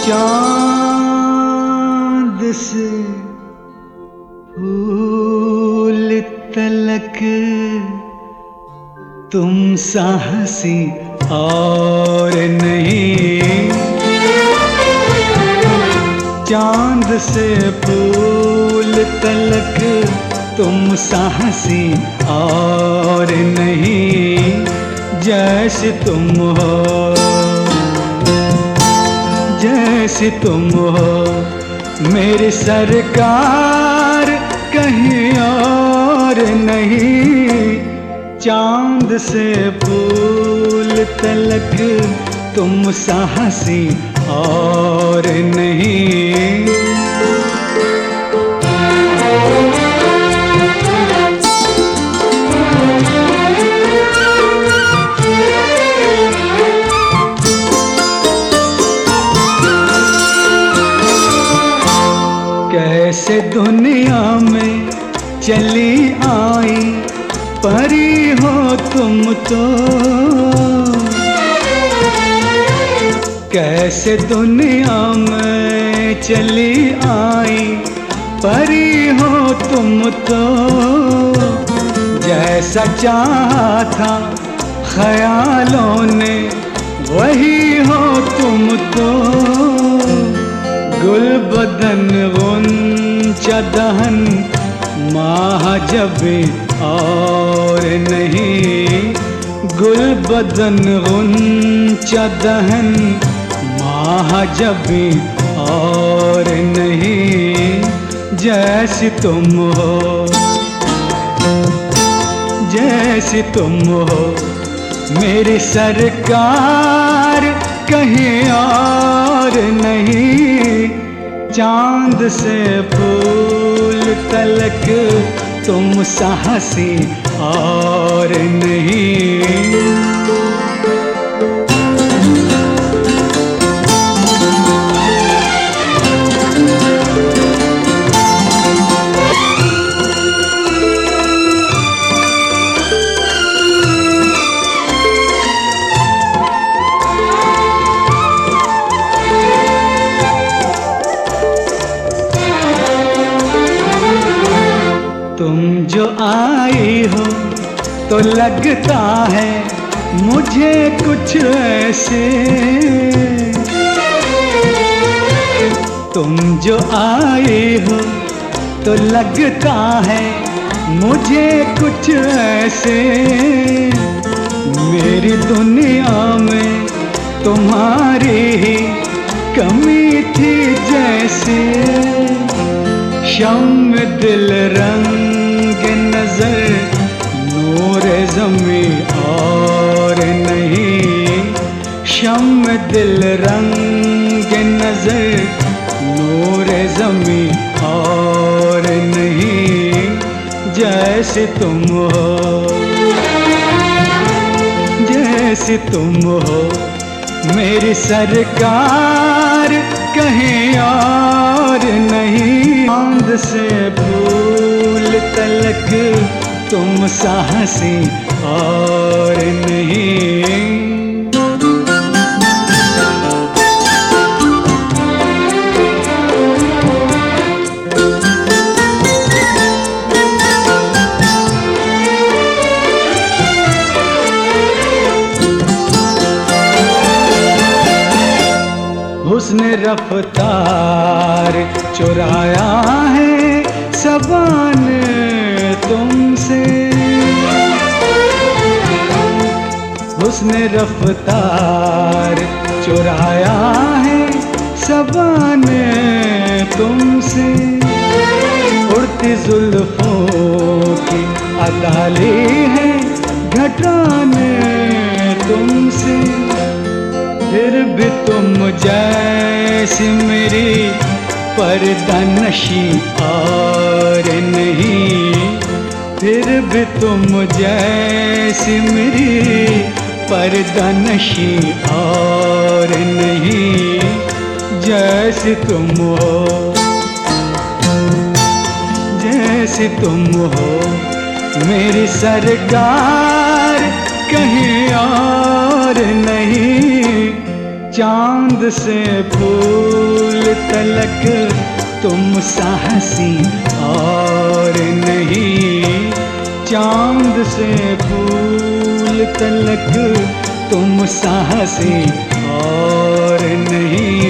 चांद से फूल तलक तुम सा हंसी और नहीं। चांद से फूल तलक तुम सा हंसी और नहीं। जैसे तुम हो, जैसे तुम हो मेरी सरकार, कहीं और नहीं। चांद से फूल तलक तुम सा हंसी और नहीं। कैसे दुनिया में चली आई, परी हो तुम तो। कैसे दुनिया में चली आई, परी हो तुम तो। जैसा चाहा था ख्यालों ने वही हो तुम तो। गुल बदन गुंचा दहन महाजबी और नहीं। गुल बदन गुंचा दहन महाजबी और नहीं। जैसे तुम हो, जैसे तुम हो मेरी सरकार, कहीं और नहीं। चांद से फूल तलक तुम सा हंसी और नहीं। तुम जो आई हो तो लगता है मुझे कुछ ऐसे। तुम जो आई हो तो लगता है मुझे कुछ ऐसे। मेरी दुनिया में तुम्हारी ही कमी थी जैसे। शम्म दिल रंग नजर नूर ज़मी और नहीं। शम्म दिल रंग नजर नूर ज़मी और नहीं। जैसे तुम हो, जैसे तुम हो मेरी सरकार, कहीं और नहीं। चांद से फूल तलक तुम सा हंसी और नहीं। हुस्न रफ्तार चुराया है ज़बान तुमसे। हुस्न रफ्तार चुराया है ज़बान तुमसे। उड़ती जुल्फों की अदाली है घटान तुमसे। फिर भी तुम जैसी मेरी पर्दा नशी और नहीं। फिर भी तुम जैसी मेरी पर्दा नशी और नहीं। जैसे तुम हो, जैसे तुम हो मेरी सरकार, कहीं और नहीं। चांद से फूल तलक तुम सा हंसी और नहीं। चांद से फूल तलक तुम सा हंसी और नहीं।